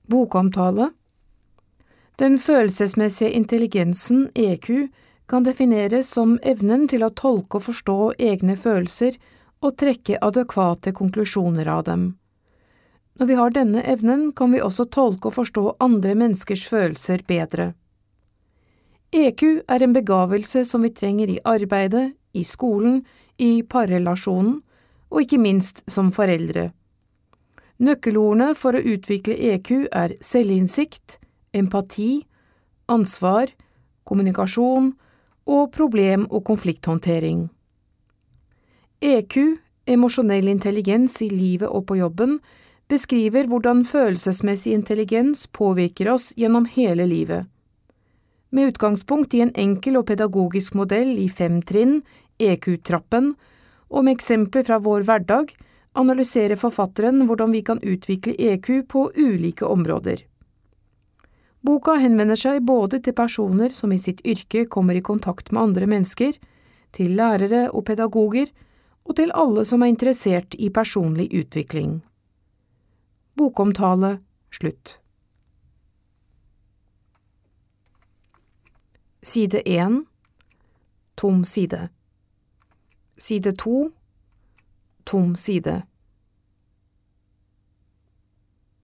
Bokomtale. Den følelsesmessige intelligensen, EQ, kan defineres som evnen til å tolke og forstå egne følelser og trekke adekvate konklusjoner av dem. Når vi har denne evnen, kan vi også tolke og forstå andre menneskers følelser bedre. EQ er en begavelse som vi trenger i arbeidet, i skolen, i parrelasjonen og ikke minst som foreldre. Nøkkelordene for å utvikle EQ er selvinnsikt, empati, ansvar, kommunikasjon og problem- og konflikthåndtering. EQ, emosjonell intelligens i livet og på jobben, beskriver hvordan følelsesmessig intelligens påvirker oss gjennom hele livet. Med utgangspunkt i en enkel og pedagogisk modell i 5 trinn, EQ-trappen, og med eksempler fra vår hverdag, analyserer forfatteren hvordan vi kan utvikle EQ på ulike områder. Boka henvender seg både til personer som i sitt yrke kommer i kontakt med andre mennesker, til lærere og pedagoger, og til alle som er interessert i personlig utvikling. Bokomtale slutt. Side 1. Tom side. Side 2. Tom side.